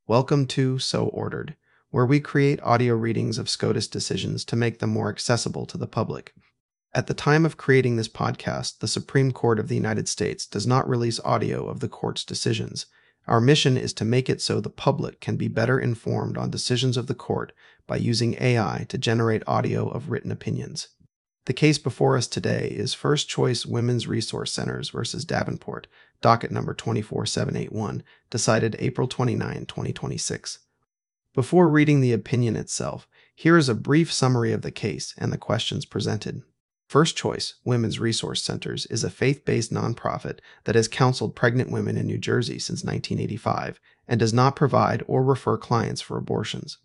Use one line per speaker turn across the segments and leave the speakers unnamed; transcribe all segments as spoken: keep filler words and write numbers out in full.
Welcome to So Ordered, where we create audio readings of SCOTUS decisions to make them more accessible to the public. At the time of creating this podcast, the Supreme Court of the United States does not release audio of the court's decisions. Our mission is to make it so the public can be better informed on decisions of the court by using A I to generate audio of written opinions. The case before us today is First Choice Women's Resource Centers versus Davenport, docket number two four seven eight one, decided April twenty-ninth, twenty twenty-six. Before reading the opinion itself, here is a brief summary of the case and the questions presented. First Choice Women's Resource Centers is a faith-based nonprofit that has counseled pregnant women in New Jersey since nineteen eighty-five and does not provide or refer clients for abortions.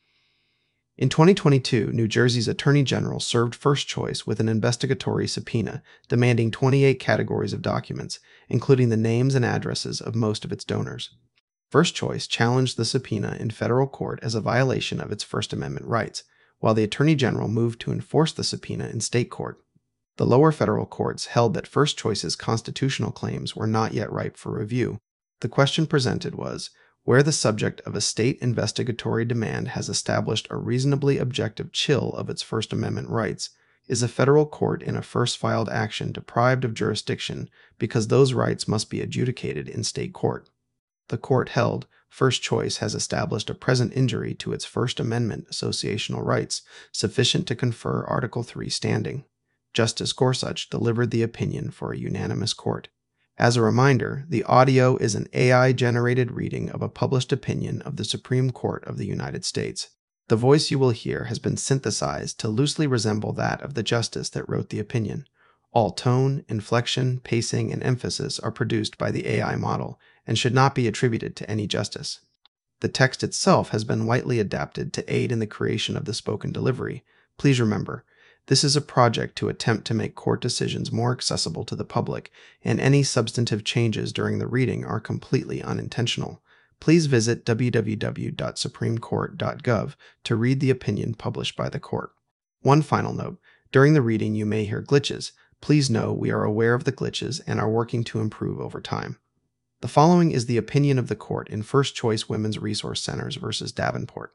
In twenty twenty-two, New Jersey's Attorney General served First Choice with an investigatory subpoena demanding twenty-eight categories of documents, including the names and addresses of most of its donors. First Choice challenged the subpoena in federal court as a violation of its First Amendment rights, while the Attorney General moved to enforce the subpoena in state court. The lower federal courts held that First Choice's constitutional claims were not yet ripe for review. The question presented was, where the subject of a state investigatory demand has established a reasonably objective chill of its First Amendment rights, is a federal court in a first filed action deprived of jurisdiction because those rights must be adjudicated in state court. The court held First Choice has established a present injury to its First Amendment associational rights sufficient to confer Article three standing. Justice Gorsuch delivered the opinion for a unanimous court. As a reminder, the audio is an A I-generated reading of a published opinion of the Supreme Court of the United States. The voice you will hear has been synthesized to loosely resemble that of the justice that wrote the opinion. All tone, inflection, pacing, and emphasis are produced by the A I model and should not be attributed to any justice. The text itself has been lightly adapted to aid in the creation of the spoken delivery. Please remember, this is a project to attempt to make court decisions more accessible to the public, and any substantive changes during the reading are completely unintentional. Please visit w w w dot supreme court dot gov to read the opinion published by the court. One final note, during the reading you may hear glitches. Please know we are aware of the glitches and are working to improve over time. The following is the opinion of the court in First Choice Women's Resource Centers versus Davenport.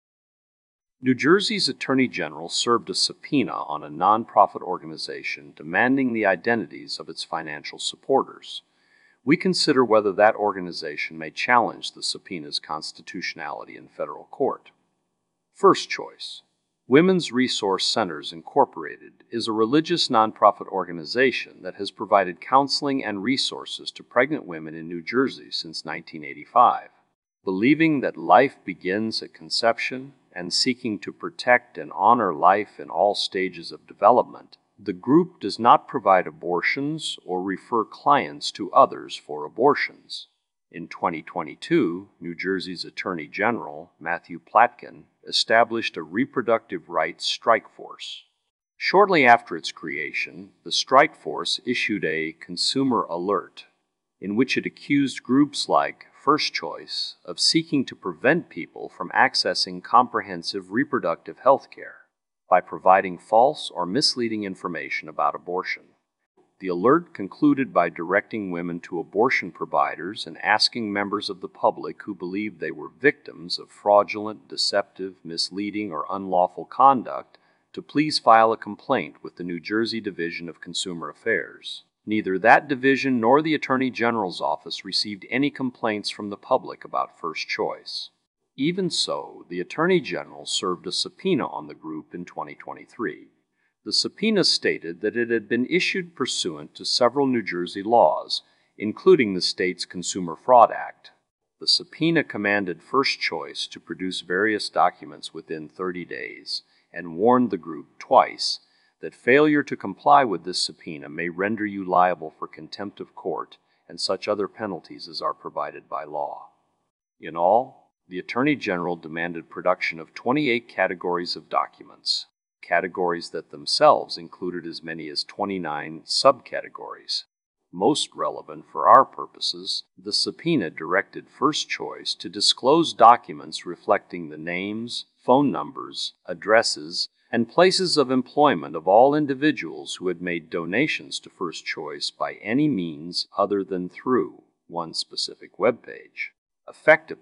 New Jersey's Attorney General served a subpoena on a nonprofit organization demanding the identities of its financial supporters. We consider whether that organization may challenge the subpoena's constitutionality in federal court. First Choice Women's Resource Centers Incorporated is a religious nonprofit organization that has provided counseling and resources to pregnant women in New Jersey since nineteen eighty-five. Believing that life begins at conception and seeking to protect and honor life in all stages of development, the group does not provide abortions or refer clients to others for abortions. In twenty twenty-two, New Jersey's Attorney General, Matthew Platkin, established a reproductive rights strike force. Shortly after its creation, the strike force issued a consumer alert, in which it accused groups like First Choice of seeking to prevent people from accessing comprehensive reproductive health care by providing false or misleading information about abortion. The alert concluded by directing women to abortion providers and asking members of the public who believed they were victims of fraudulent, deceptive, misleading, or unlawful conduct to please file a complaint with the New Jersey Division of Consumer Affairs. Neither that division nor the Attorney General's office received any complaints from the public about First Choice. Even so, the Attorney General served a subpoena on the group in twenty twenty-three. The subpoena stated that it had been issued pursuant to several New Jersey laws, including the state's Consumer Fraud Act. The subpoena commanded First Choice to produce various documents within thirty days and warned the group twice that failure to comply with this subpoena may render you liable for contempt of court and such other penalties as are provided by law. In all, the Attorney General demanded production of twenty-eight categories of documents, categories that themselves included as many as twenty-nine subcategories. Most relevant for our purposes, the subpoena directed First Choice to disclose documents reflecting the names, phone numbers, addresses, and places of employment of all individuals who had made donations to First Choice by any means other than through one specific web page. Effectively,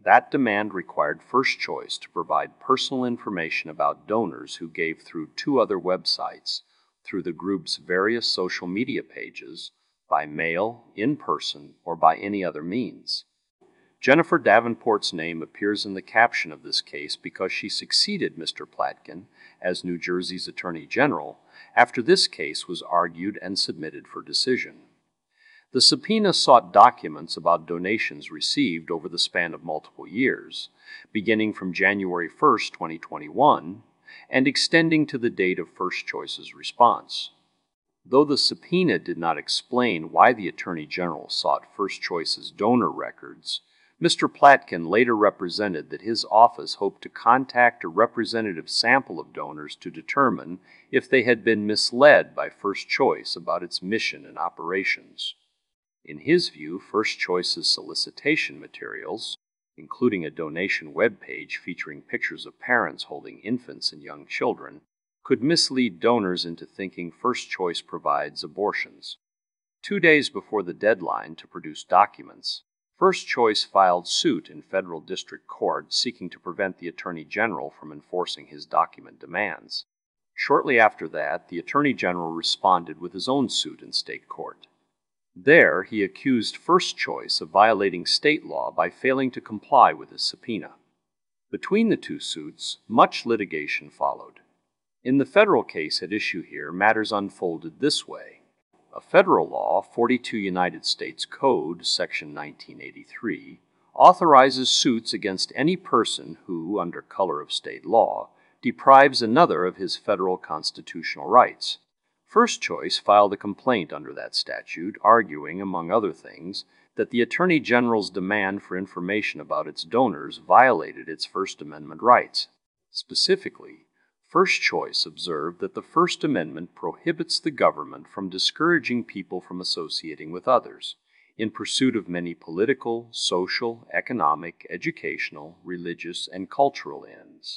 That demand required First Choice to provide personal information about donors who gave through two other websites, through the group's various social media pages, by mail, in person, or by any other means. Jennifer Davenport's name appears in the caption of this case because she succeeded Mister Platkin as New Jersey's Attorney General after this case was argued and submitted for decision. The subpoena sought documents about donations received over the span of multiple years, beginning from January first, twenty twenty-one, and extending to the date of First Choice's response. Though the subpoena did not explain why the Attorney General sought First Choice's donor records, Mister Platkin later represented that his office hoped to contact a representative sample of donors to determine if they had been misled by First Choice about its mission and operations. In his view, First Choice's solicitation materials, including a donation webpage featuring pictures of parents holding infants and young children, could mislead donors into thinking First Choice provides abortions. Two days before the deadline to produce documents, First Choice filed suit in federal district court seeking to prevent the Attorney General from enforcing his document demands. Shortly after that, the Attorney General responded with his own suit in state court. There, he accused First Choice of violating state law by failing to comply with his subpoena. Between the two suits, much litigation followed. In the federal case at issue here, matters unfolded this way. A federal law, forty-two United States Code, Section nineteen eighty-three, authorizes suits against any person who, under color of state law, deprives another of his federal constitutional rights. First Choice filed a complaint under that statute, arguing, among other things, that the Attorney General's demand for information about its donors violated its First Amendment rights. Specifically, First Choice observed that the First Amendment prohibits the government from discouraging people from associating with others in pursuit of many political, social, economic, educational, religious, and cultural ends.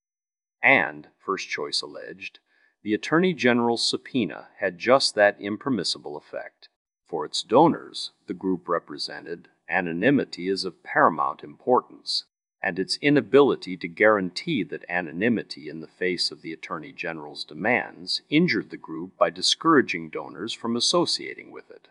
And, First Choice alleged, the Attorney General's subpoena had just that impermissible effect. For its donors, the group represented, anonymity is of paramount importance, and its inability to guarantee that anonymity in the face of the Attorney General's demands injured the group by discouraging donors from associating with it.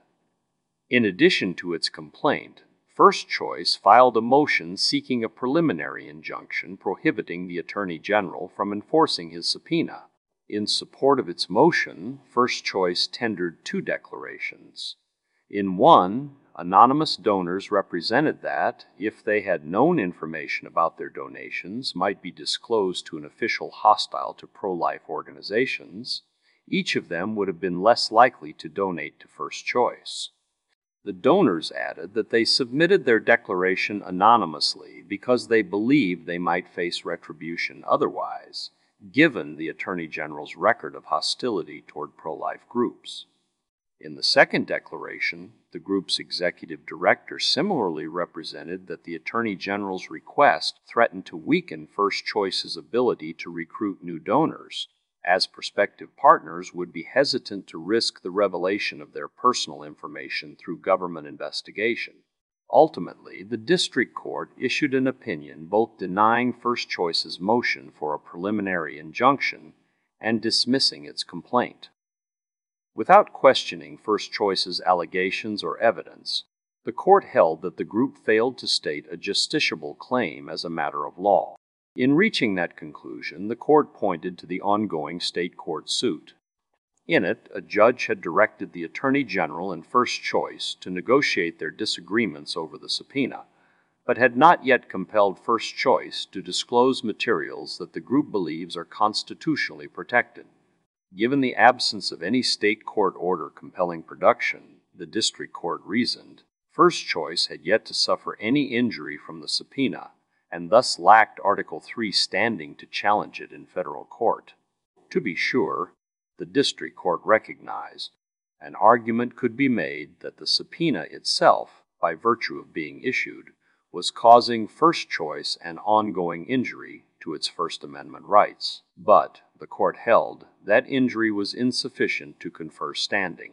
In addition to its complaint, First Choice filed a motion seeking a preliminary injunction prohibiting the Attorney General from enforcing his subpoena. In support of its motion, First Choice tendered two declarations. In one, anonymous donors represented that, if they had known information about their donations might be disclosed to an official hostile to pro-life organizations, each of them would have been less likely to donate to First Choice. The donors added that they submitted their declaration anonymously because they believed they might face retribution otherwise, given the Attorney General's record of hostility toward pro-life groups. In the second declaration, the group's executive director similarly represented that the Attorney General's request threatened to weaken First Choice's ability to recruit new donors, as prospective partners would be hesitant to risk the revelation of their personal information through government investigation. Ultimately, the district court issued an opinion both denying First Choice's motion for a preliminary injunction and dismissing its complaint. Without questioning First Choice's allegations or evidence, the court held that the group failed to state a justiciable claim as a matter of law. In reaching that conclusion, the court pointed to the ongoing state court suit. In it, a judge had directed the Attorney General and First Choice to negotiate their disagreements over the subpoena, but had not yet compelled First Choice to disclose materials that the group believes are constitutionally protected. Given the absence of any state court order compelling production, the district court reasoned, First Choice had yet to suffer any injury from the subpoena, and thus lacked Article three standing to challenge it in federal court. To be sure, the district court recognized an argument could be made that the subpoena itself, by virtue of being issued, was causing First Choice an ongoing injury to its First Amendment rights. But, the court held, that injury was insufficient to confer standing.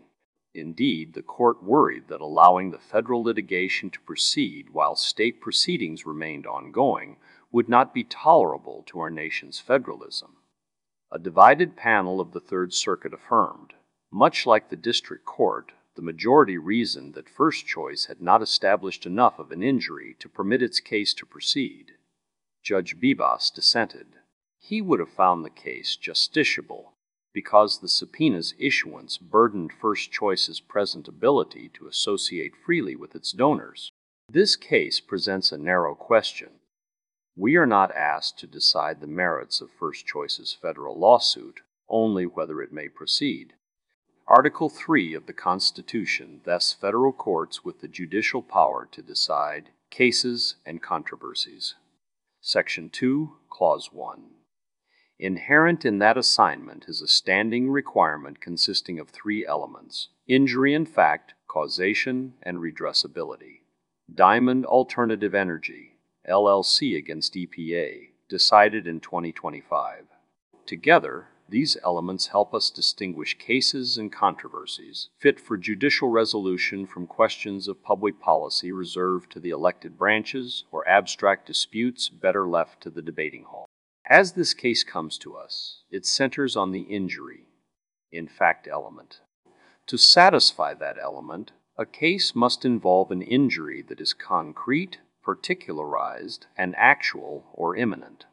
Indeed, the court worried that allowing the federal litigation to proceed while state proceedings remained ongoing would not be tolerable to our nation's federalism. A divided panel of the Third Circuit affirmed. Much like the district court, the majority reasoned that First Choice had not established enough of an injury to permit its case to proceed. Judge Bibas dissented. He would have found the case justiciable because the subpoena's issuance burdened First Choice's present ability to associate freely with its donors. This case presents a narrow question. We are not asked to decide the merits of First Choice's federal lawsuit, only whether it may proceed. Article three of the Constitution vests federal courts with the judicial power to decide cases and controversies. Section two, Clause one. Inherent in that assignment is a standing requirement consisting of three elements: injury in fact, causation, and redressability. Diamond Alternative Energy, L L C against E P A, decided in twenty twenty-five. Together, these elements help us distinguish cases and controversies fit for judicial resolution from questions of public policy reserved to the elected branches or abstract disputes better left to the debating hall. As this case comes to us, it centers on the injury, in fact element. To satisfy that element, a case must involve an injury that is concrete, particularized, and actual or imminent.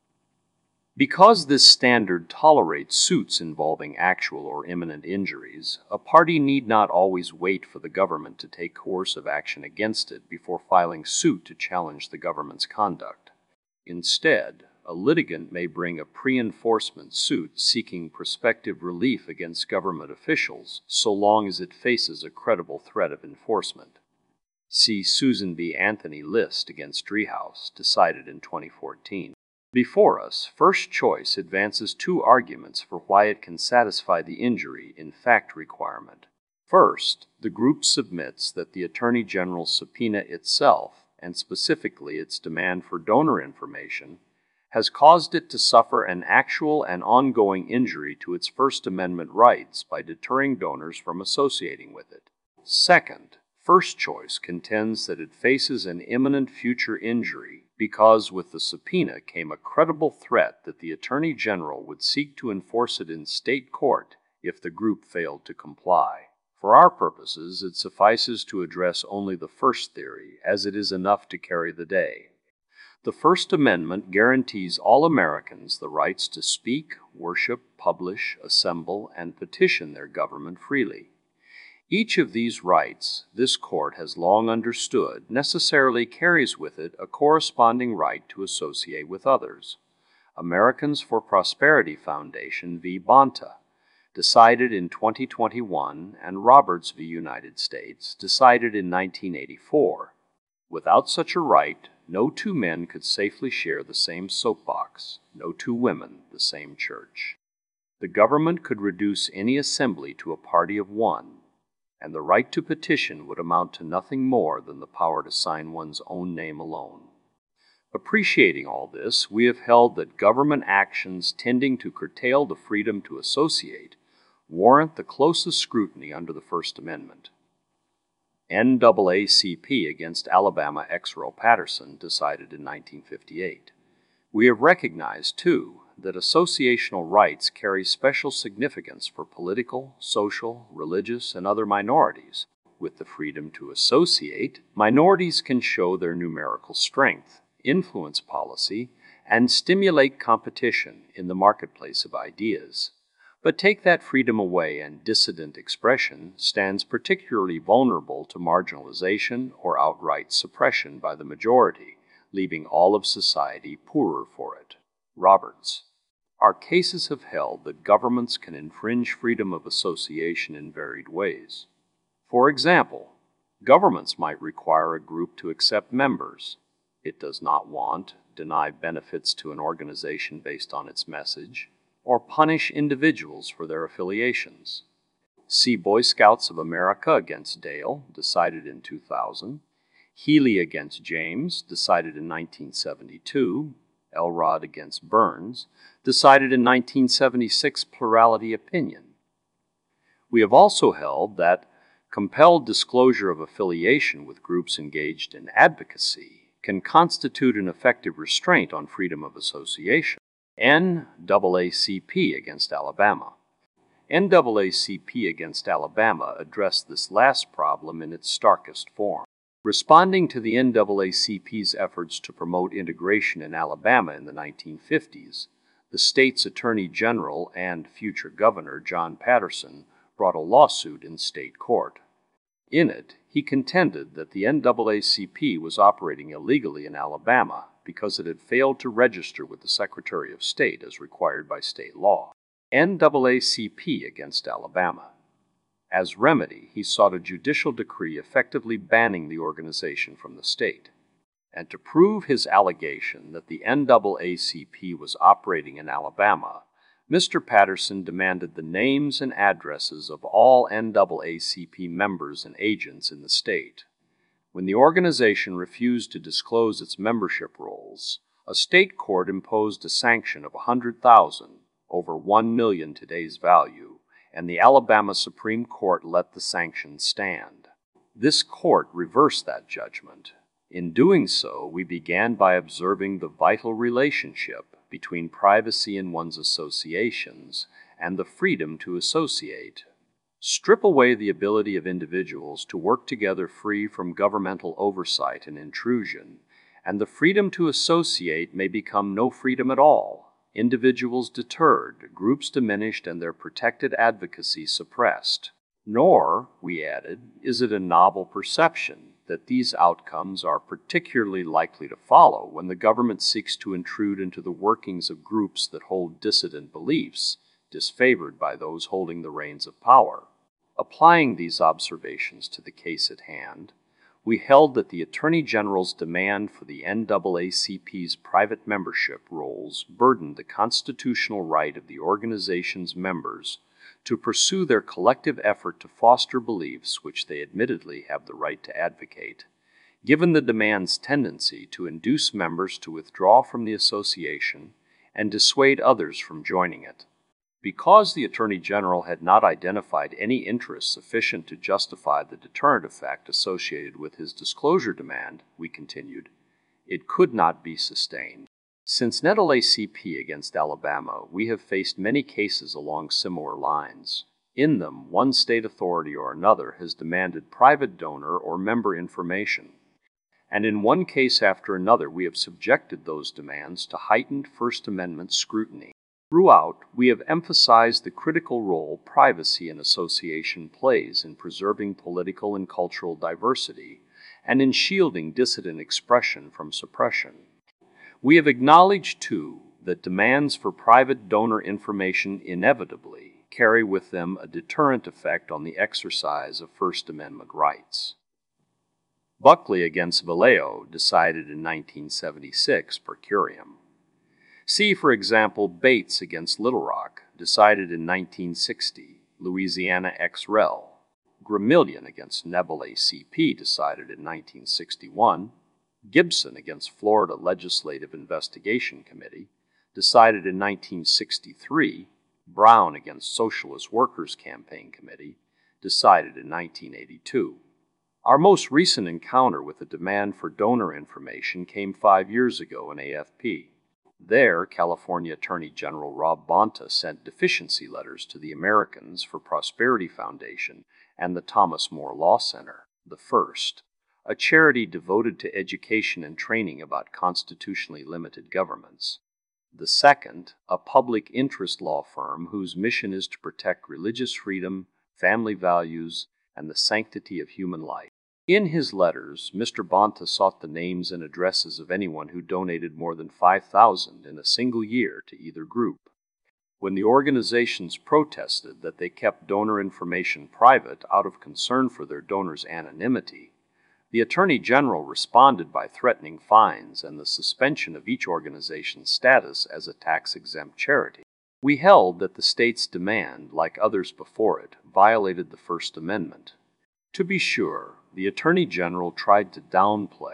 Because this standard tolerates suits involving actual or imminent injuries, a party need not always wait for the government to take coercive action against it before filing suit to challenge the government's conduct. Instead, a litigant may bring a pre-enforcement suit seeking prospective relief against government officials so long as it faces a credible threat of enforcement. See Susan B. Anthony List against Driehaus, decided in twenty fourteen. Before us, First Choice advances two arguments for why it can satisfy the injury in fact requirement. First, the group submits that the Attorney General's subpoena itself, and specifically its demand for donor information, has caused it to suffer an actual and ongoing injury to its First Amendment rights by deterring donors from associating with it. Second, First Choice contends that it faces an imminent future injury because with the subpoena came a credible threat that the Attorney General would seek to enforce it in state court if the group failed to comply. For our purposes, it suffices to address only the first theory, as it is enough to carry the day. The First Amendment guarantees all Americans the rights to speak, worship, publish, assemble, and petition their government freely. Each of these rights, this court has long understood, necessarily carries with it a corresponding right to associate with others. Americans for Prosperity Foundation v. Bonta, decided in twenty twenty-one, and Roberts v. United States, decided in nineteen eighty-four. Without such a right, no two men could safely share the same soapbox, no two women the same church. The government could reduce any assembly to a party of one, and the right to petition would amount to nothing more than the power to sign one's own name alone. Appreciating all this, we have held that government actions tending to curtail the freedom to associate warrant the closest scrutiny under the First Amendment. N double A C P against Alabama ex Roe Patterson, decided in nineteen fifty-eight. We have recognized, too, that associational rights carry special significance for political, social, religious, and other minorities. With the freedom to associate, minorities can show their numerical strength, influence policy, and stimulate competition in the marketplace of ideas. But take that freedom away and dissident expression stands particularly vulnerable to marginalization or outright suppression by the majority, leaving all of society poorer for it. Roberts. Our cases have held that governments can infringe freedom of association in varied ways. For example, governments might require a group to accept members it does not want, deny benefits to an organization based on its message, or punish individuals for their affiliations. See Boy Scouts of America against Dale, decided in two thousand, Healy against James, decided in nineteen seventy-two, Elrod against Burns, decided in nineteen seventy-six plurality opinion. We have also held that compelled disclosure of affiliation with groups engaged in advocacy can constitute an effective restraint on freedom of association. N double A C P against Alabama. N double A C P against Alabama addressed this last problem in its starkest form. Responding to the N double A C P's efforts to promote integration in Alabama in the nineteen fifties, the state's Attorney General and future Governor John Patterson brought a lawsuit in state court. In it, he contended that the N double A C P was operating illegally in Alabama because it had failed to register with the Secretary of State as required by state law. N double A C P against Alabama. As remedy, he sought a judicial decree effectively banning the organization from the state. And to prove his allegation that the N double A C P was operating in Alabama, Mister Patterson demanded the names and addresses of all N double A C P members and agents in the state. When the organization refused to disclose its membership rolls, a state court imposed a sanction of one hundred thousand dollars, over one million dollars today's value, and the Alabama Supreme Court let the sanction stand. This court reversed that judgment. In doing so, we began by observing the vital relationship between privacy in one's associations and the freedom to associate. Strip away the ability of individuals to work together free from governmental oversight and intrusion, and the freedom to associate may become no freedom at all. Individuals deterred, groups diminished, and their protected advocacy suppressed. Nor, we added, is it a novel perception that these outcomes are particularly likely to follow when the government seeks to intrude into the workings of groups that hold dissident beliefs, disfavored by those holding the reins of power. Applying these observations to the case at hand, we held that the Attorney General's demand for the N double A C P's private membership rolls burdened the constitutional right of the organization's members to pursue their collective effort to foster beliefs which they admittedly have the right to advocate, given the demand's tendency to induce members to withdraw from the association and dissuade others from joining it. Because the Attorney General had not identified any interest sufficient to justify the deterrent effect associated with his disclosure demand, we continued, it could not be sustained. Since N double A C P against Alabama, we have faced many cases along similar lines. In them, one state authority or another has demanded private donor or member information. And in one case after another, we have subjected those demands to heightened First Amendment scrutiny. Throughout, we have emphasized the critical role privacy and association plays in preserving political and cultural diversity and in shielding dissident expression from suppression. We have acknowledged, too, that demands for private donor information inevitably carry with them a deterrent effect on the exercise of First Amendment rights. Buckley against Vallejo, decided in nineteen seventy-six per curiam. See, for example, Bates against Little Rock, decided in nineteen sixty, Louisiana ex rel. Gramillion against N double A C P, decided in nineteen sixty-one. Gibson against Florida Legislative Investigation Committee, decided in nineteen sixty-three. Brown against Socialist Workers Campaign Committee, decided in nineteen eighty-two. Our most recent encounter with the demand for donor information came five years ago in A F P. There, California Attorney General Rob Bonta sent deficiency letters to the Americans for Prosperity Foundation and the Thomas More Law Center, the first, a charity devoted to education and training about constitutionally limited governments. The second, a public interest law firm whose mission is to protect religious freedom, family values, and the sanctity of human life. In his letters, Mister Bonta sought the names and addresses of anyone who donated more than five thousand dollars in a single year to either group. When the organizations protested that they kept donor information private out of concern for their donors' anonymity, the Attorney General responded by threatening fines and the suspension of each organization's status as a tax-exempt charity. We held that the state's demand, like others before it, violated the First Amendment. To be sure, the Attorney General tried to downplay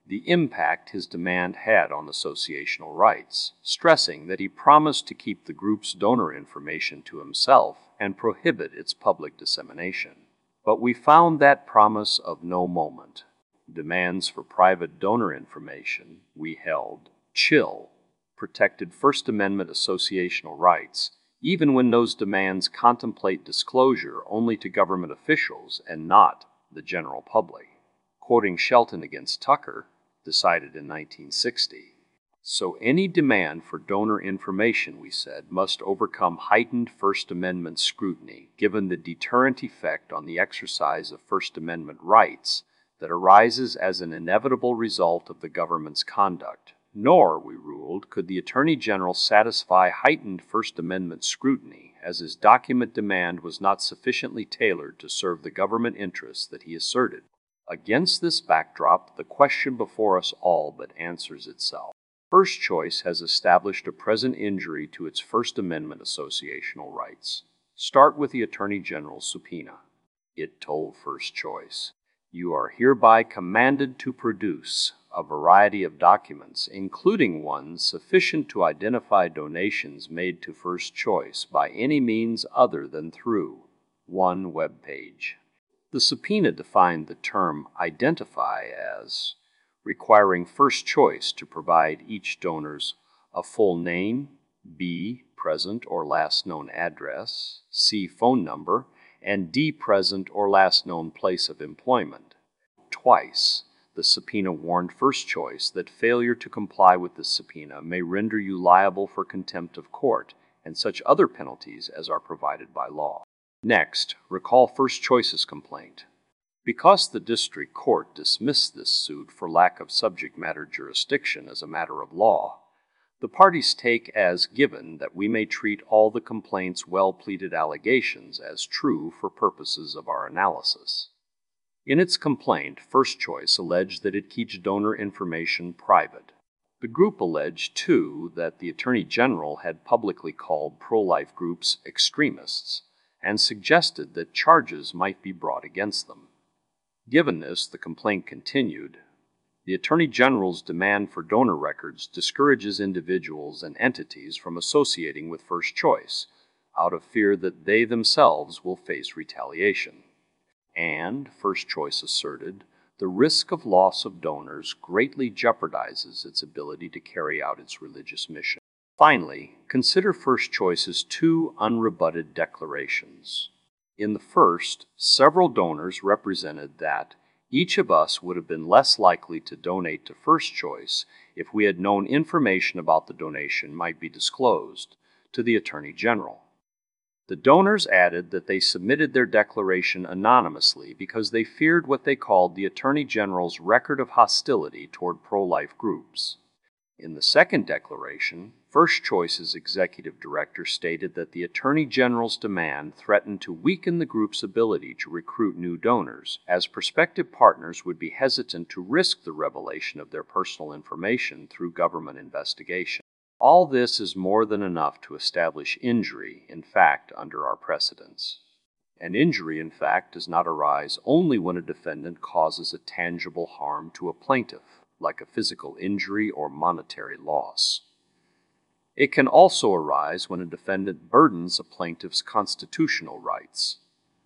the impact his demand had on associational rights, stressing that he promised to keep the group's donor information to himself and prohibit its public dissemination. But we found that promise of no moment. Demands for private donor information, we held, chill, protected First Amendment associational rights, even when those demands contemplate disclosure only to government officials and not the general public. Quoting Shelton against Tucker, decided in nineteen sixty, "So any demand for donor information, we said, must overcome heightened First Amendment scrutiny, given the deterrent effect on the exercise of First Amendment rights that arises as an inevitable result of the government's conduct. Nor, we ruled, could the Attorney General satisfy heightened First Amendment scrutiny, as his document demand was not sufficiently tailored to serve the government interests that he asserted." Against this backdrop, the question before us all but answers itself. First Choice has established a present injury to its First Amendment associational rights. Start with the Attorney General's subpoena. It told First Choice, "You are hereby commanded to produce a variety of documents, including ones sufficient to identify donations made to First Choice by any means other than through one web page." The subpoena defined the term identify as requiring First Choice to provide each donor's a full name, B, present or last known address, C, phone number, and D, present or last known place of employment. Twice, the subpoena warned First Choice that failure to comply with the subpoena may render you liable for contempt of court and such other penalties as are provided by law. Next, recall First Choice's complaint. Because the district court dismissed this suit for lack of subject matter jurisdiction as a matter of law, the parties take as given that we may treat all the complaint's well-pleaded allegations as true for purposes of our analysis. In its complaint, First Choice alleged that it keeps donor information private. The group alleged, too, that the Attorney General had publicly called pro-life groups extremists and suggested that charges might be brought against them. Given this, the complaint continued, "The Attorney General's demand for donor records discourages individuals and entities from associating with First Choice, out of fear that they themselves will face retaliation." And, First Choice asserted, the risk of loss of donors greatly jeopardizes its ability to carry out its religious mission. Finally, consider First Choice's two unrebutted declarations. In the first, several donors represented that each of us would have been less likely to donate to First Choice if we had known information about the donation might be disclosed to the Attorney General. The donors added that they submitted their declaration anonymously because they feared what they called the Attorney General's record of hostility toward pro-life groups. In the second declaration, First Choice's executive director stated that the Attorney General's demand threatened to weaken the group's ability to recruit new donors, as prospective partners would be hesitant to risk the revelation of their personal information through government investigation. All this is more than enough to establish injury, in fact, under our precedents. An injury, in fact, does not arise only when a defendant causes a tangible harm to a plaintiff, like a physical injury or monetary loss. It can also arise when a defendant burdens a plaintiff's constitutional rights.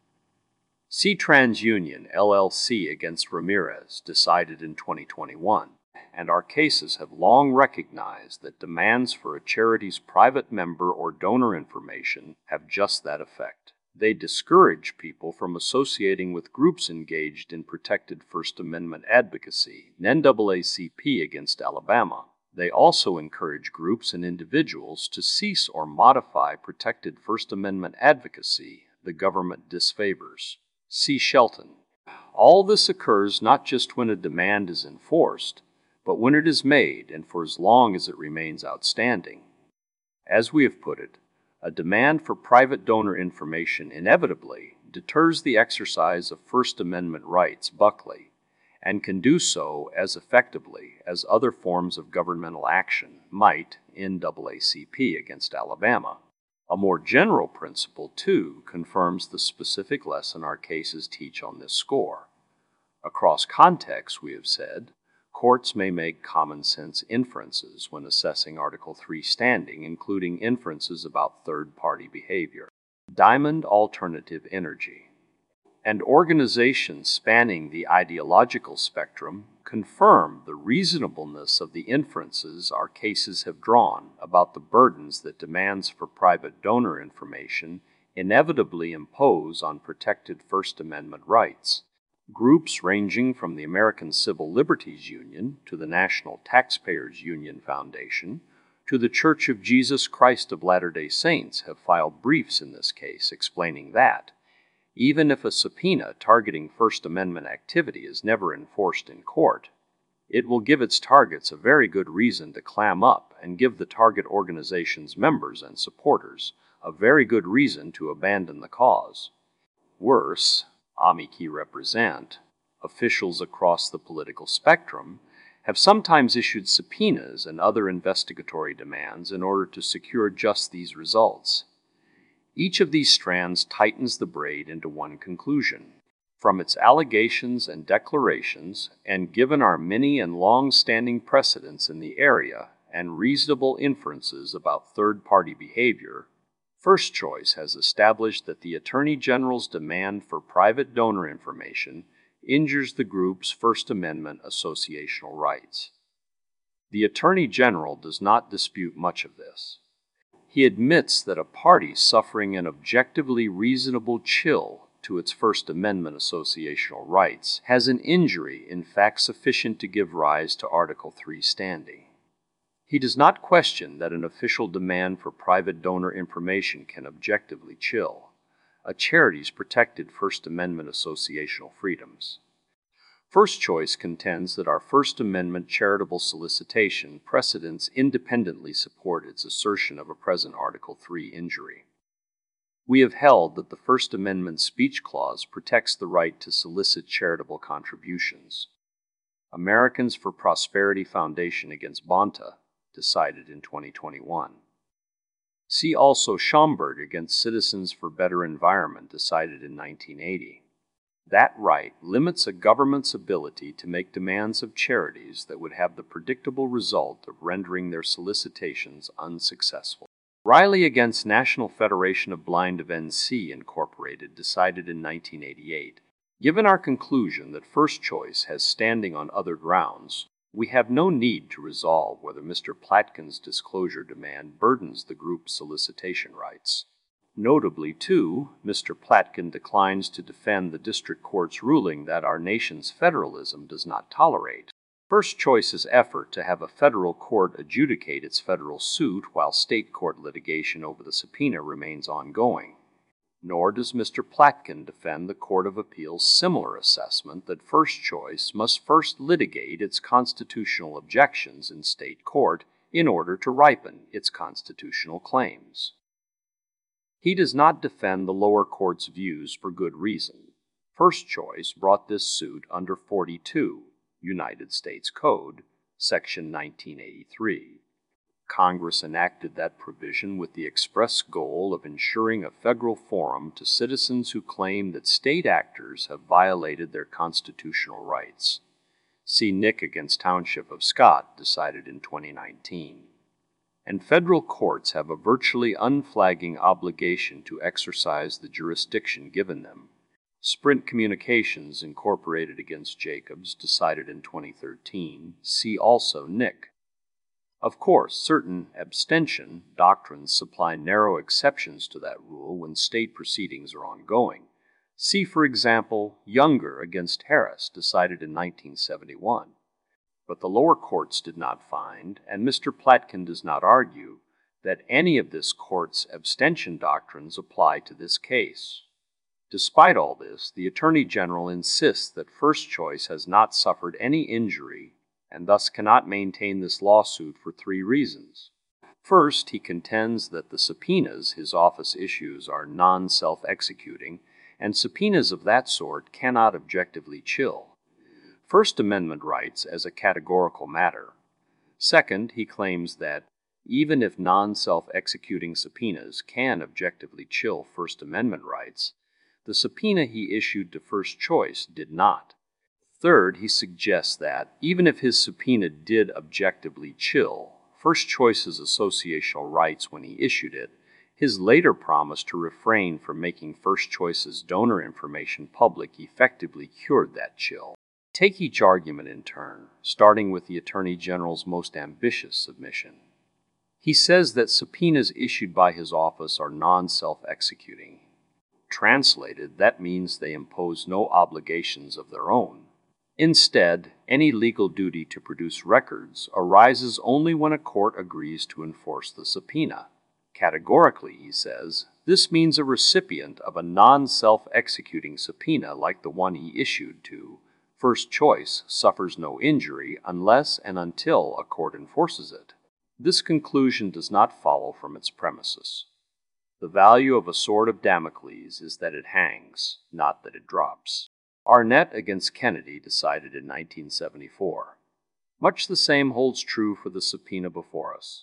See TransUnion, L L C against Ramirez, decided in twenty twenty-one, and our cases have long recognized that demands for a charity's private member or donor information have just that effect. They discourage people from associating with groups engaged in protected First Amendment advocacy, N double A C P against Alabama. They also encourage groups and individuals to cease or modify protected First Amendment advocacy the government disfavors. See Shelton. All this occurs not just when a demand is enforced, but when it is made and for as long as it remains outstanding. As we have put it, a demand for private donor information inevitably deters the exercise of First Amendment rights, Buckley, and can do so as effectively as other forms of governmental action might, N double A C P against Alabama. A more general principle, too, confirms the specific lesson our cases teach on this score. Across contexts, we have said, Courts may make common-sense inferences when assessing Article three standing, including inferences about third-party behavior. Diamond Alternative Energy and organizations spanning the ideological spectrum confirm the reasonableness of the inferences our cases have drawn about the burdens that demands for private donor information inevitably impose on protected First Amendment rights. Groups ranging from the American Civil Liberties Union to the National Taxpayers Union Foundation to the Church of Jesus Christ of Latter-day Saints have filed briefs in this case explaining that, even if a subpoena targeting First Amendment activity is never enforced in court, it will give its targets a very good reason to clam up and give the target organization's members and supporters a very good reason to abandon the cause. Worse, amici represent, officials across the political spectrum have sometimes issued subpoenas and other investigatory demands in order to secure just these results. Each of these strands tightens the braid into one conclusion. From its allegations and declarations, and given our many and long-standing precedents in the area and reasonable inferences about third-party behavior, First Choice has established that the Attorney General's demand for private donor information injures the group's First Amendment associational rights. The Attorney General does not dispute much of this. He admits that a party suffering an objectively reasonable chill to its First Amendment associational rights has an injury in fact sufficient to give rise to Article three standing. He does not question that an official demand for private donor information can objectively chill a charity's protected First Amendment associational freedoms. First Choice contends that our First Amendment charitable solicitation precedents independently support its assertion of a present Article three injury. We have held that the First Amendment speech clause protects the right to solicit charitable contributions. Americans for Prosperity Foundation against Bonta, decided in twenty twenty-one. See also Schomburg against Citizens for Better Environment, decided in nineteen eighty. That right limits a government's ability to make demands of charities that would have the predictable result of rendering their solicitations unsuccessful. Riley against National Federation of Blind of N C Incorporated, decided in nineteen eighty-eight. Given our conclusion that First Choice has standing on other grounds, we have no need to resolve whether Mister Platkin's disclosure demand burdens the group's solicitation rights. Notably, too, Mister Platkin declines to defend the district court's ruling that our nation's federalism does not tolerate First Choice's effort to have a federal court adjudicate its federal suit while state court litigation over the subpoena remains ongoing. Nor does Mister Platkin defend the Court of Appeal's similar assessment that First Choice must first litigate its constitutional objections in state court in order to ripen its constitutional claims. He does not defend the lower court's views for good reason. First Choice brought this suit under forty-two, United States Code, Section nineteen eighty-three. Congress enacted that provision with the express goal of ensuring a federal forum to citizens who claim that state actors have violated their constitutional rights. See Nick against Township of Scott, decided in twenty nineteen. And federal courts have a virtually unflagging obligation to exercise the jurisdiction given them. Sprint Communications Incorporated against Jacobs, decided in twenty thirteen. See also Nick. Of course, certain abstention doctrines supply narrow exceptions to that rule when state proceedings are ongoing. See, for example, Younger against Harris, decided in nineteen seventy-one. But the lower courts did not find, and Mister Platkin does not argue, that any of this court's abstention doctrines apply to this case. Despite all this, the Attorney General insists that First Choice has not suffered any injury and thus cannot maintain this lawsuit for three reasons. First, he contends that the subpoenas his office issues are non-self-executing, and subpoenas of that sort cannot objectively chill First Amendment rights as a categorical matter. Second, he claims that, even if non-self-executing subpoenas can objectively chill First Amendment rights, the subpoena he issued to First Choice did not. Third, he suggests that, even if his subpoena did objectively chill First Choice's associational rights when he issued it, his later promise to refrain from making First Choice's donor information public effectively cured that chill. Take each argument in turn, starting with the Attorney General's most ambitious submission. He says that subpoenas issued by his office are non-self-executing. Translated, that means they impose no obligations of their own. Instead, any legal duty to produce records arises only when a court agrees to enforce the subpoena. Categorically, he says, this means a recipient of a non-self-executing subpoena like the one he issued to First Choice suffers no injury unless and until a court enforces it. This conclusion does not follow from its premises. The value of a sword of Damocles is that it hangs, not that it drops. Arnett against Kennedy decided in nineteen seventy-four. Much the same holds true for the subpoena before us.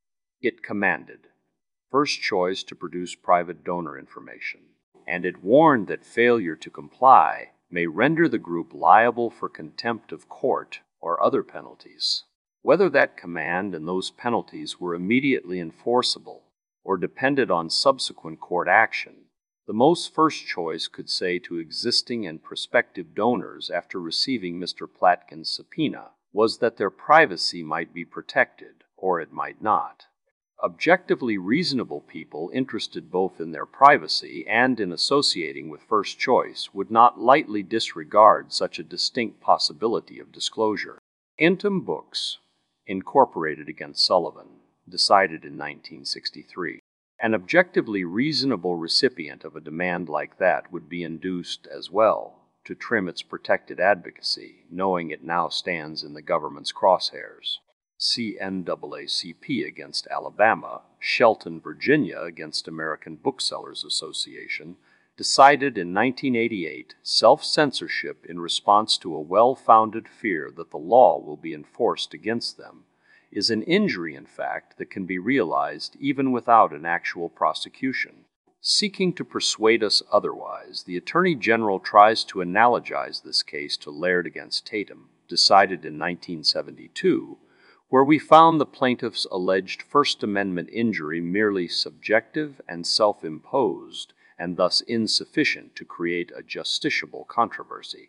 It commanded First Choice to produce private donor information, and it warned that failure to comply may render the group liable for contempt of court or other penalties. Whether that command and those penalties were immediately enforceable or depended on subsequent court action, the most First Choice could say to existing and prospective donors after receiving Mister Platkin's subpoena was that their privacy might be protected, or it might not. Objectively reasonable people interested both in their privacy and in associating with First Choice would not lightly disregard such a distinct possibility of disclosure. Intim Books, Incorporated against Sullivan, decided in nineteen sixty-three. An objectively reasonable recipient of a demand like that would be induced as well to trim its protected advocacy, knowing it now stands in the government's crosshairs. See N double A C P against Alabama, Shelton, Virginia against American Booksellers Association, decided in nineteen eighty-eight self-censorship in response to a well-founded fear that the law will be enforced against them is an injury, in fact, that can be realized even without an actual prosecution. Seeking to persuade us otherwise, the Attorney General tries to analogize this case to Laird against Tatum, decided in nineteen seventy-two, where we found the plaintiff's alleged First Amendment injury merely subjective and self-imposed, and thus insufficient to create a justiciable controversy.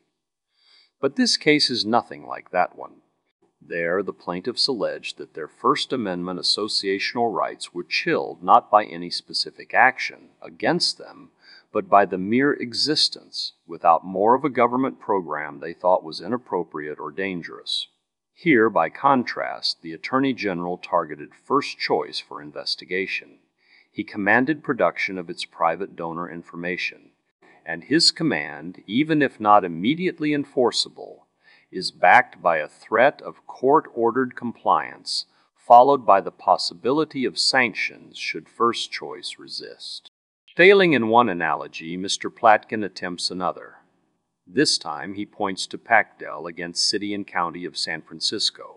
But this case is nothing like that one. There, the plaintiffs alleged that their First Amendment associational rights were chilled not by any specific action against them, but by the mere existence, without more of a government program they thought was inappropriate or dangerous. Here, by contrast, the Attorney General targeted First Choice for investigation. He commanded production of its private donor information, and his command, even if not immediately enforceable, is backed by a threat of court-ordered compliance, followed by the possibility of sanctions should First Choice resist. Failing in one analogy, Mister Platkin attempts another. This time he points to Pactel against City and County of San Francisco,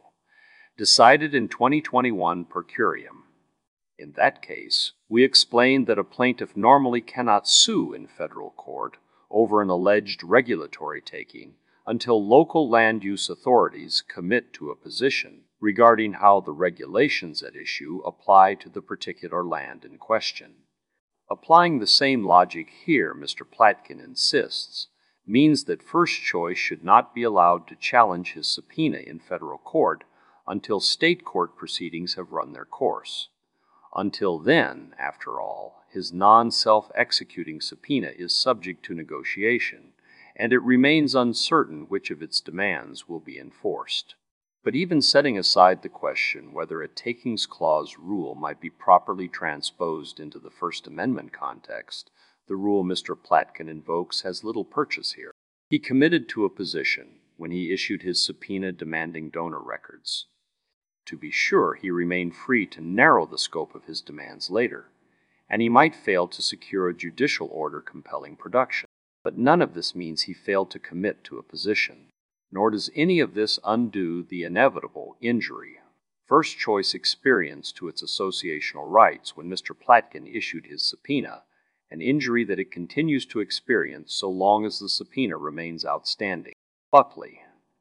decided in twenty twenty-one per curiam. In that case, we explained that a plaintiff normally cannot sue in federal court over an alleged regulatory taking until local land use authorities commit to a position regarding how the regulations at issue apply to the particular land in question. Applying the same logic here, Mister Platkin insists, means that First Choice should not be allowed to challenge his subpoena in federal court until state court proceedings have run their course. Until then, after all, his non-self-executing subpoena is subject to negotiation, and it remains uncertain which of its demands will be enforced. But even setting aside the question whether a takings clause rule might be properly transposed into the First Amendment context, the rule Mister Platkin invokes has little purchase here. He committed to a position when he issued his subpoena demanding donor records. To be sure, he remained free to narrow the scope of his demands later, and he might fail to secure a judicial order compelling production. But none of this means he failed to commit to a position, nor does any of this undo the inevitable injury First Choice experienced to its associational rights when Mister Platkin issued his subpoena, an injury that it continues to experience so long as the subpoena remains outstanding. Buckley.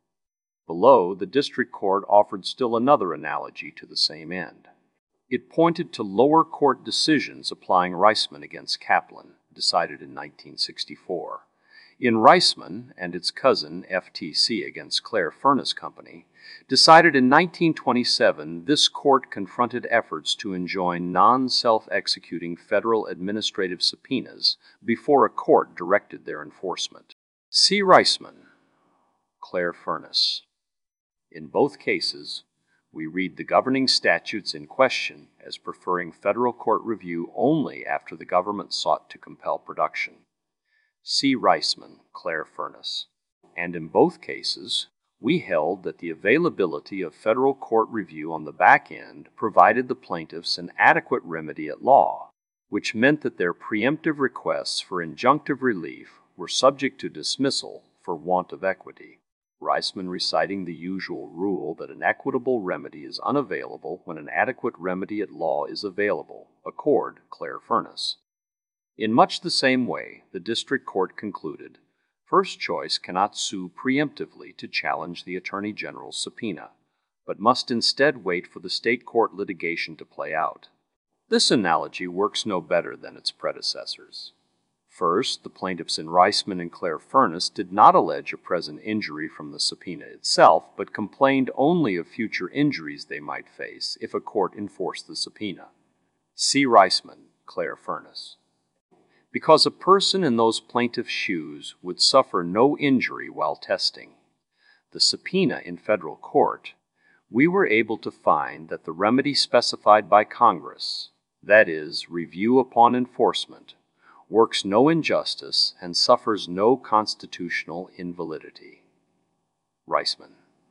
Below, the district court offered still another analogy to the same end. It pointed to lower court decisions applying Reisman against Kaplan, decided in nineteen sixty-four. In Reisman and its cousin F T C against Claire Furnace Company, decided in nineteen twenty-seven, this court confronted efforts to enjoin non-self-executing federal administrative subpoenas before a court directed their enforcement. See Reisman, Claire Furnace. In both cases, we read the governing statutes in question as preferring federal court review only after the government sought to compel production. See Reisman, Claire Furnace. And in both cases, we held that the availability of federal court review on the back end provided the plaintiffs an adequate remedy at law, which meant that their preemptive requests for injunctive relief were subject to dismissal for want of equity. Reisman reciting the usual rule that an equitable remedy is unavailable when an adequate remedy at law is available, accord Claire Furnace. In much the same way, the district court concluded, First Choice cannot sue preemptively to challenge the Attorney General's subpoena, but must instead wait for the state court litigation to play out. This analogy works no better than its predecessors. First, the plaintiffs in Reisman and Claire Furnace did not allege a present injury from the subpoena itself, but complained only of future injuries they might face if a court enforced the subpoena. See Reisman, Claire Furnace. Because a person in those plaintiffs' shoes would suffer no injury while testing the subpoena in federal court, we were able to find that the remedy specified by Congress, that is, review upon enforcement, works no injustice and suffers no constitutional invalidity. Reisman.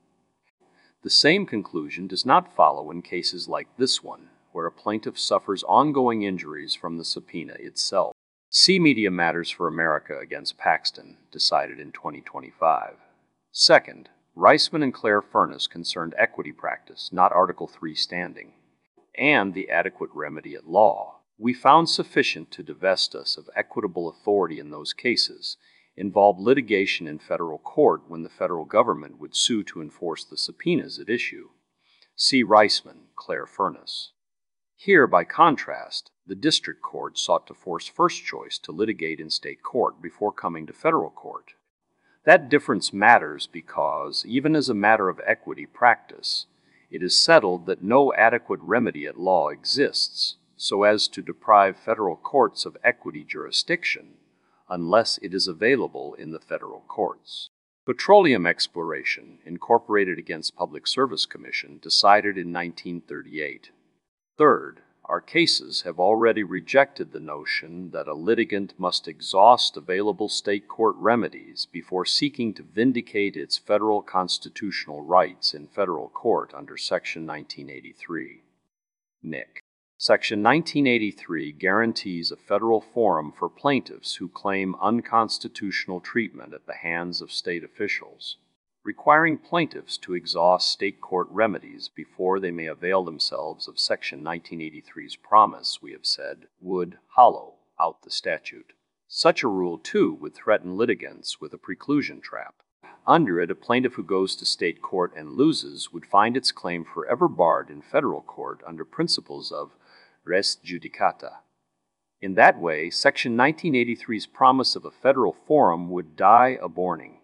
The same conclusion does not follow in cases like this one, where a plaintiff suffers ongoing injuries from the subpoena itself. See Media Matters for America against Paxton, decided in twenty twenty-five. Second, Reisman and Claire Furnace concerned equity practice, not Article three standing, and the adequate remedy at law. We found sufficient to divest us of equitable authority in those cases, involved litigation in federal court when the federal government would sue to enforce the subpoenas at issue. See Reisman, Claire Furnace. Here, by contrast, the district court sought to force First Choice to litigate in state court before coming to federal court. That difference matters because, even as a matter of equity practice, it is settled that no adequate remedy at law exists, so as to deprive federal courts of equity jurisdiction, unless it is available in the federal courts. Petroleum Exploration, Incorporated against Public Service Commission, decided in nineteen thirty-eight. Third, our cases have already rejected the notion that a litigant must exhaust available state court remedies before seeking to vindicate its federal constitutional rights in federal court under Section nineteen eighty-three. Nick. Section nineteen eighty-three guarantees a federal forum for plaintiffs who claim unconstitutional treatment at the hands of state officials, requiring plaintiffs to exhaust state court remedies before they may avail themselves of Section nineteen eighty-three's promise, we have said, would hollow out the statute. Such a rule, too, would threaten litigants with a preclusion trap. Under it, a plaintiff who goes to state court and loses would find its claim forever barred in federal court under principles of res judicata. In that way, Section nineteen eighty-three's promise of a federal forum would die a-borning.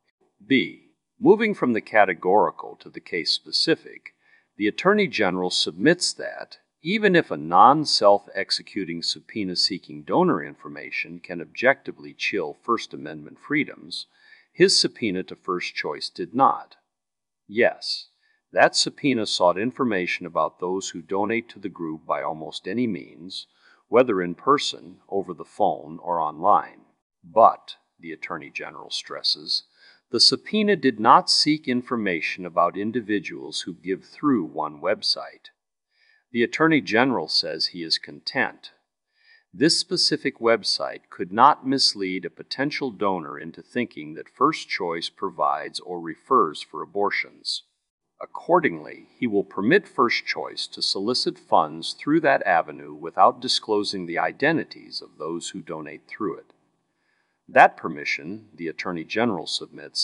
B. Moving from the categorical to the case-specific, the Attorney General submits that, even if a non-self-executing subpoena-seeking donor information can objectively chill First Amendment freedoms, his subpoena to First Choice did not. Yes, that subpoena sought information about those who donate to the group by almost any means, whether in person, over the phone, or online. But, the Attorney General stresses, the subpoena did not seek information about individuals who give through one website. The Attorney General says he is content. This specific website could not mislead a potential donor into thinking that First Choice provides or refers for abortions. Accordingly, he will permit First Choice to solicit funds through that avenue without disclosing the identities of those who donate through it. That permission, the Attorney General submits,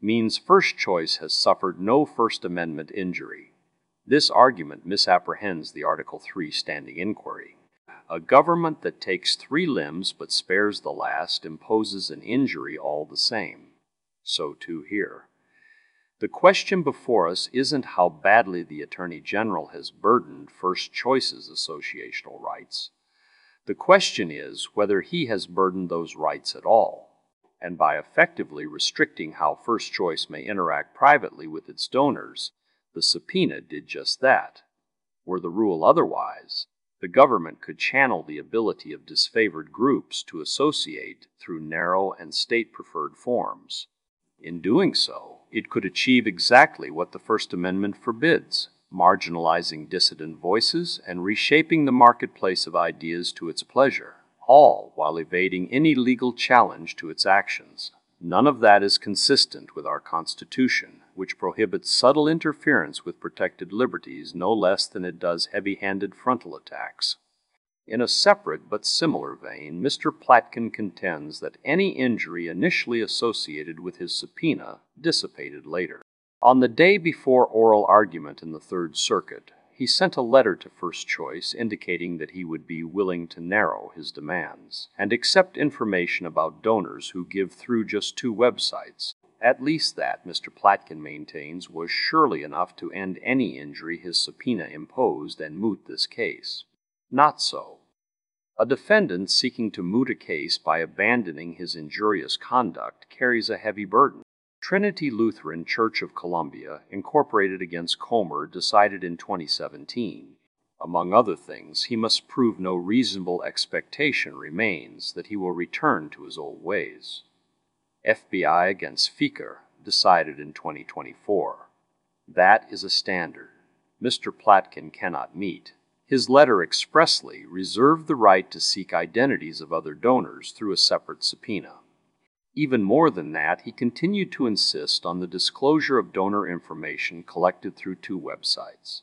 means First Choice has suffered no First Amendment injury. This argument misapprehends the Article three standing inquiry. A government that takes three limbs but spares the last imposes an injury all the same. So too here. The question before us isn't how badly the Attorney General has burdened First Choice's associational rights. The question is whether he has burdened those rights at all, and by effectively restricting how First Choice may interact privately with its donors, the subpoena did just that. Were the rule otherwise, the government could channel the ability of disfavored groups to associate through narrow and state-preferred forms. In doing so, it could achieve exactly what the First Amendment forbids, marginalizing dissident voices and reshaping the marketplace of ideas to its pleasure, all while evading any legal challenge to its actions. None of that is consistent with our Constitution, which prohibits subtle interference with protected liberties no less than it does heavy-handed frontal attacks. In a separate but similar vein, Mister Platkin contends that any injury initially associated with his subpoena dissipated later. On the day before oral argument in the Third Circuit, he sent a letter to First Choice indicating that he would be willing to narrow his demands and accept information about donors who give through just two websites. At least that, Mister Platkin maintains, was surely enough to end any injury his subpoena imposed and moot this case. Not so. A defendant seeking to moot a case by abandoning his injurious conduct carries a heavy burden. Trinity Lutheran Church of Columbia, incorporated against Comer, decided in twenty seventeen. Among other things, he must prove no reasonable expectation remains that he will return to his old ways. F B I against Feker, decided in twenty twenty-four. That is a standard Mister Platkin cannot meet. His letter expressly reserved the right to seek identities of other donors through a separate subpoena. Even more than that, he continued to insist on the disclosure of donor information collected through two websites.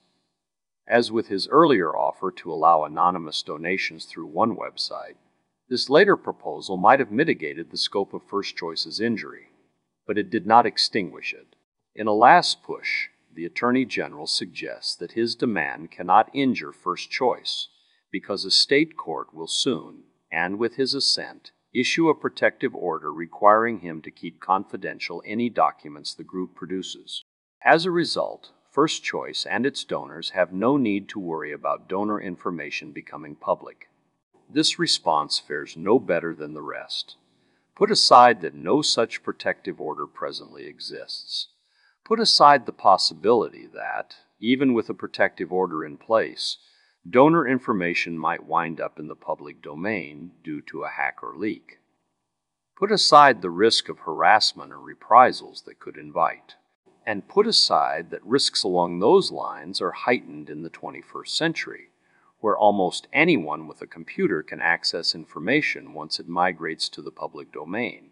As with his earlier offer to allow anonymous donations through one website, this later proposal might have mitigated the scope of First Choice's injury, but it did not extinguish it. In a last push, the Attorney General suggests that his demand cannot injure First Choice because a state court will soon, and with his assent, issue a protective order requiring him to keep confidential any documents the group produces. As a result, First Choice and its donors have no need to worry about donor information becoming public. This response fares no better than the rest. Put aside that no such protective order presently exists. Put aside the possibility that, even with a protective order in place, donor information might wind up in the public domain due to a hack or leak. Put aside the risk of harassment or reprisals that could invite. And put aside that risks along those lines are heightened in the twenty-first century, where almost anyone with a computer can access information once it migrates to the public domain.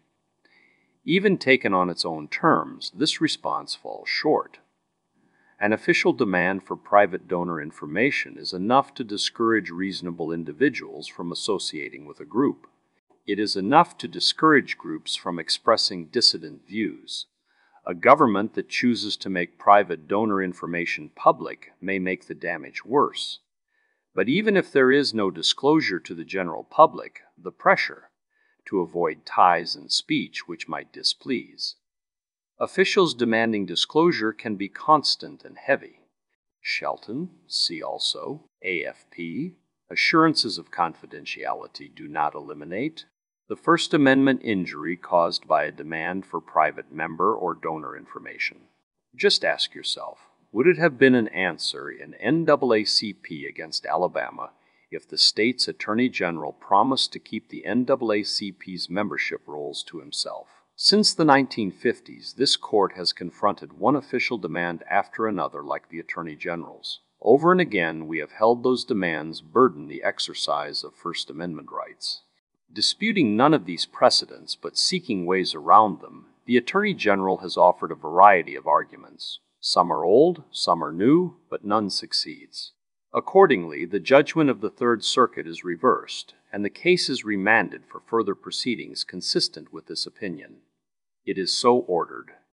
Even taken on its own terms, this response falls short. An official demand for private donor information is enough to discourage reasonable individuals from associating with a group. It is enough to discourage groups from expressing dissident views. A government that chooses to make private donor information public may make the damage worse. But even if there is no disclosure to the general public, the pressure, to avoid ties in speech which might displease. Officials demanding disclosure can be constant and heavy. Shelton, see also, A F P, assurances of confidentiality do not eliminate the First Amendment injury caused by a demand for private member or donor information. Just ask yourself, would it have been an answer in N double A C P against Alabama if the state's Attorney General promised to keep the N double A C P's membership rolls to himself? Since the nineteen fifties, this court has confronted one official demand after another like the Attorney General's. Over and again, we have held those demands burden the exercise of First Amendment rights. Disputing none of these precedents, but seeking ways around them, the Attorney General has offered a variety of arguments. Some are old, some are new, but none succeeds. Accordingly, the judgment of the Third Circuit is reversed, and the case is remanded for further proceedings consistent with this opinion. It is so ordered.